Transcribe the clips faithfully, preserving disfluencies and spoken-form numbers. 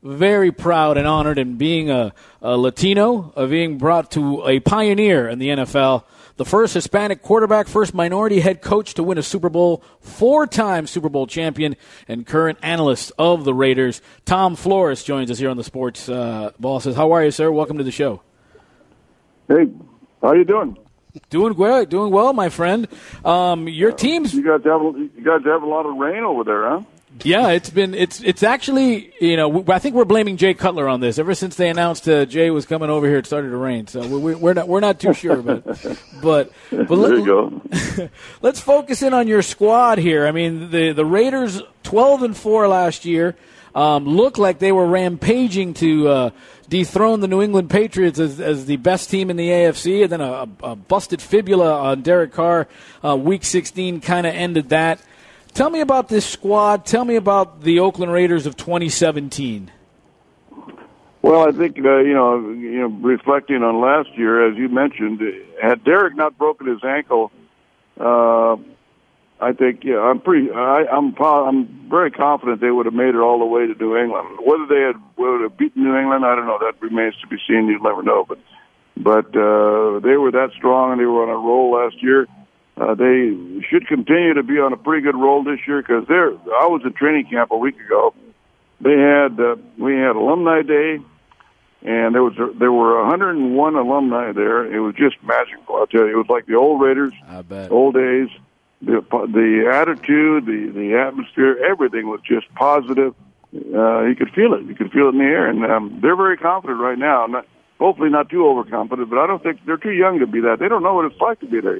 very proud and honored in being a, a Latino, of being brought to a pioneer in the N F L. The first Hispanic quarterback, first minority head coach to win a Super Bowl, four-time Super Bowl champion, and current analyst of the Raiders. Tom Flores joins us here on the Sports uh, Bosses. How are you, sir? Welcome to the show. Hey, how you doing? Doing well, doing well, my friend. Um, your team's you guys have you guys have a lot of rain over there, huh? Yeah, it's been it's it's actually, you know, I think we're blaming Jay Cutler on this. Ever since they announced uh, Jay was coming over here, it started to rain. So we, we're not we're not too sure, but but but there let, you go. Let's focus in on your squad here. I mean, the the Raiders twelve and four last year, um, looked like they were rampaging to uh, dethrone the New England Patriots as, as the best team in the A F C, and then a, a busted fibula on Derek Carr, uh, Week sixteen kind of ended that. Tell me about this squad. Tell me about the Oakland Raiders of twenty seventeen. Well, I think uh, you know, you know, reflecting on last year, as you mentioned, had Derek not broken his ankle, uh, I think yeah, I'm pretty, I, I'm, I'm very confident they would have made it all the way to New England. Whether they had would have beaten New England, I don't know. That remains to be seen. You'll never know. But, but uh, they were that strong, and they were on a roll last year. Uh, they should continue to be on a pretty good roll this year because they're. I was at training camp a week ago. They had uh, we had Alumni Day, and there was a, there were one hundred one alumni there. It was just magical. I'll tell you, it was like the old Raiders, I bet. old days. The the attitude, the the atmosphere, everything was just positive. Uh, you could feel it. You could feel it in the air, and um, they're very confident right now. Not, hopefully not too overconfident, but I don't think they're too young to be that. They don't know what it's like to be there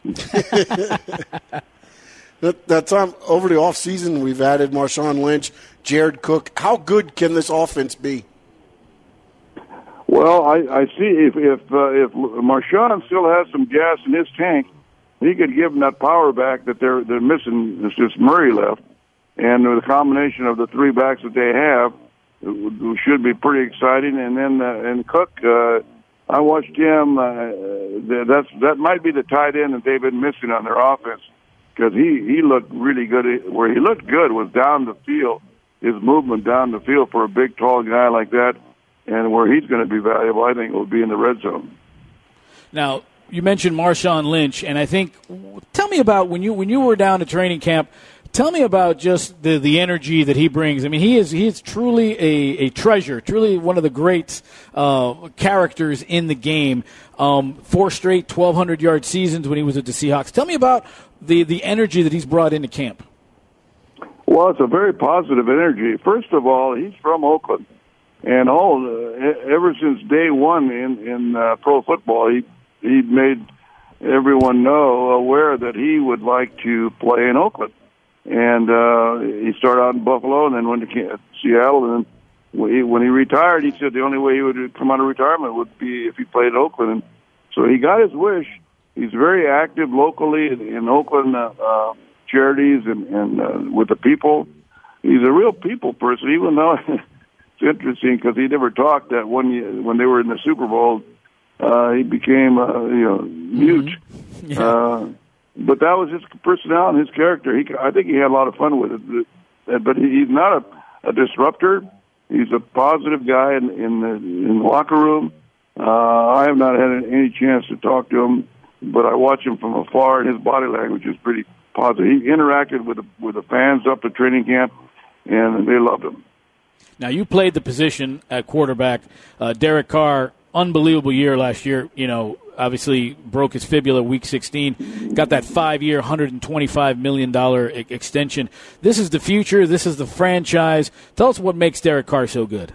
yet. that, that time over the off season, we've added Marshawn Lynch, Jared Cook. How good can this offense be? Well, I, I see if if uh, if Marshawn still has some gas in his tank, he could give them that power back that they're they're missing. It's just Murray left, and with the combination of the three backs that they have, it should be pretty exciting. And then uh, and Cook, uh, I watched him. Uh, that's that might be the tight end that they've been missing on their offense because he he looked really good. Where he looked good was down the field, his movement down the field for a big, tall guy like that. And where he's going to be valuable, I think, will be in the red zone. Now, you mentioned Marshawn Lynch, and I think, tell me about when you when you were down at training camp. Tell me about just the, the energy that he brings. I mean, he is he is truly a, a treasure, truly one of the great uh, characters in the game. Um, four straight twelve hundred yard seasons when he was at the Seahawks. Tell me about the, the energy that he's brought into camp. Well, it's a very positive energy. First of all, he's from Oakland. And all uh, ever since day one in in uh, pro football, he he made everyone know aware that he would like to play in Oakland. And uh, he started out in Buffalo, and then went to Seattle. And then when he, when he retired, he said the only way he would come out of retirement would be if he played in Oakland. And so he got his wish. He's very active locally in, in Oakland uh, uh, charities and and uh, with the people. He's a real people person, even though. It's interesting because he never talked that one year when they were in the Super Bowl. Uh, he became, uh, you know, mute. Mm-hmm. Yeah. Uh, but that was his personality and his character. He, I think he had a lot of fun with it. But he's not a, a disruptor. He's a positive guy in, in, the, in the locker room. Uh, I have not had any chance to talk to him, but I watch him from afar, and his body language is pretty positive. He interacted with the, with the fans up at training camp, and they loved him. Now, you played the position at quarterback. Uh, Derek Carr, unbelievable year last year. You know, obviously broke his fibula week sixteen. Got that five-year, one hundred twenty-five million dollars e- extension. This is the future. This is the franchise. Tell us what makes Derek Carr so good.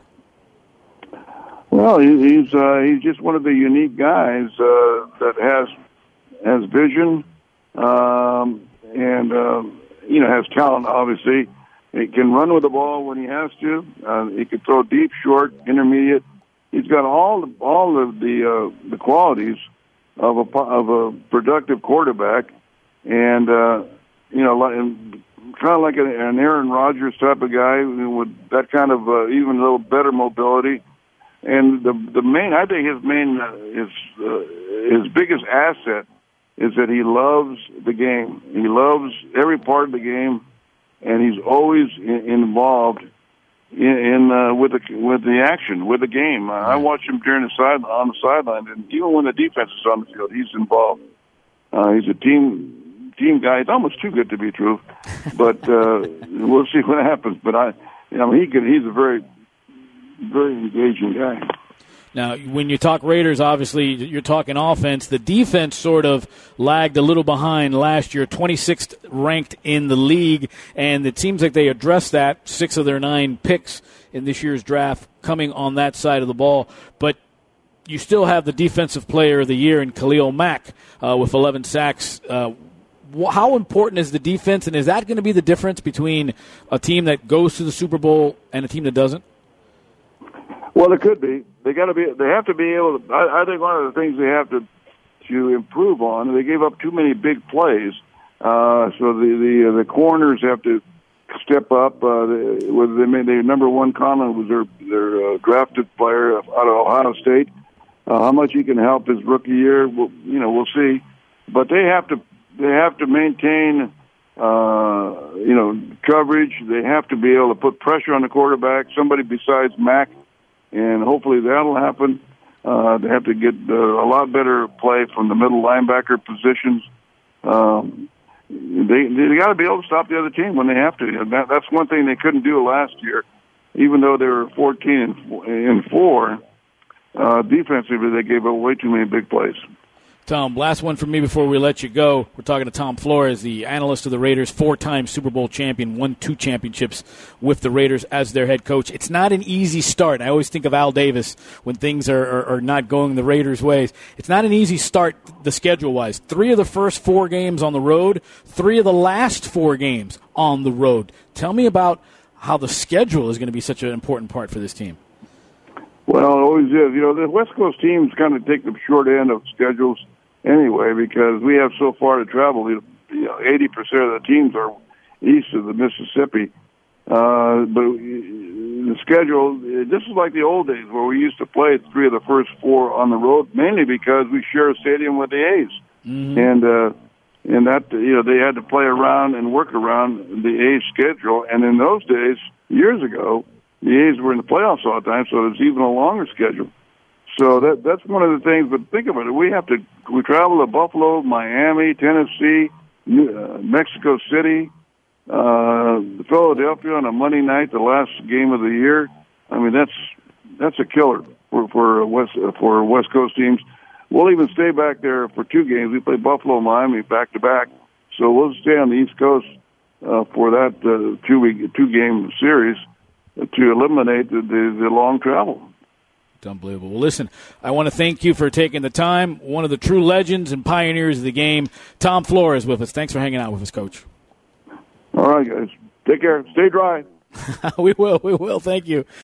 Well, he, he's uh, he's just one of the unique guys uh, that has has vision um, and uh, you know has talent, obviously. He can run with the ball when he has to. Uh, he can throw deep, short, intermediate. He's got all the, all of the uh, the qualities of a of a productive quarterback, and uh, you know, like, kind of like an, an Aaron Rodgers type of guy with that kind of uh, even a little better mobility. And the the main, I think, his main uh, his uh, his biggest asset is that he loves the game. He loves every part of the game. And he's always in, involved in, in uh, with the with the action, with the game. Uh, I watch him during the side on the sideline, and even when the defense is on the field, he's involved. Uh, he's a team team guy. It's almost too good to be true, but uh, we'll see what happens. But I, you know, he can. He's a very very engaging guy. Now, when you talk Raiders, obviously you're talking offense. The defense sort of lagged a little behind last year, twenty-sixth ranked in the league, and it seems like they addressed that. Six of their nine picks in this year's draft coming on that side of the ball. But you still have the Defensive Player of the Year in Khalil Mack uh, with eleven sacks. Uh, how important is the defense, and is that going to be the difference between a team that goes to the Super Bowl and a team that doesn't? Well, it could be. They got to be. They have to be able to. I, I think one of the things they have to to improve on. They gave up too many big plays, uh, so the the uh, the corners have to step up. Uh, they, whether they made their number one Conlon was their their uh, drafted player out of Ohio State. Uh, how much he can help his rookie year, we'll, you know, we'll see. But they have to they have to maintain. Uh, you know, coverage. They have to be able to put pressure on the quarterback. Somebody besides Mack. And hopefully that'll happen. Uh, they have to get uh, a lot better play from the middle linebacker positions. Um, they they got to be able to stop the other team when they have to. And that, that's one thing they couldn't do last year, even though they were fourteen and four. Uh, defensively, they gave up way too many big plays. Tom, last one from me before we let you go. We're talking to Tom Flores, the analyst of the Raiders, four-time Super Bowl champion, won two championships with the Raiders as their head coach. It's not an easy start. I always think of Al Davis when things are, are, are not going the Raiders' ways. It's not an easy start, the schedule-wise. Three of the first four games on the road, three of the last four games on the road. Tell me about how the schedule is going to be such an important part for this team. Well, it always is. You know, the West Coast teams kind of take the short end of schedules anyway, because we have so far to travel. You know, eighty percent of the teams are east of the Mississippi. Uh, but the schedule, this is like the old days where we used to play three of the first four on the road, mainly because we share a stadium with the A's. Mm-hmm. And, uh, and that, you know, they had to play around and work around the A's schedule. And in those days, years ago, the A's were in the playoffs all the time, so it was even a longer schedule. So that that's one of the things. But think about it: we have to we travel to Buffalo, Miami, Tennessee, New, uh, Mexico City, uh, Philadelphia on a Monday night, the last game of the year. I mean, that's that's a killer for for West for West Coast teams. We'll even stay back there for two games. We play Buffalo, Miami back to back, so we'll stay on the East Coast uh, for that uh, two week two game series to eliminate the, the, the long travel. Unbelievable. Well, listen, I want to thank you for taking the time. One of the true legends and pioneers of the game, Tom Flores, with us. Thanks for hanging out with us, Coach. All right, guys. Take care. Stay dry. we will. We will. Thank you.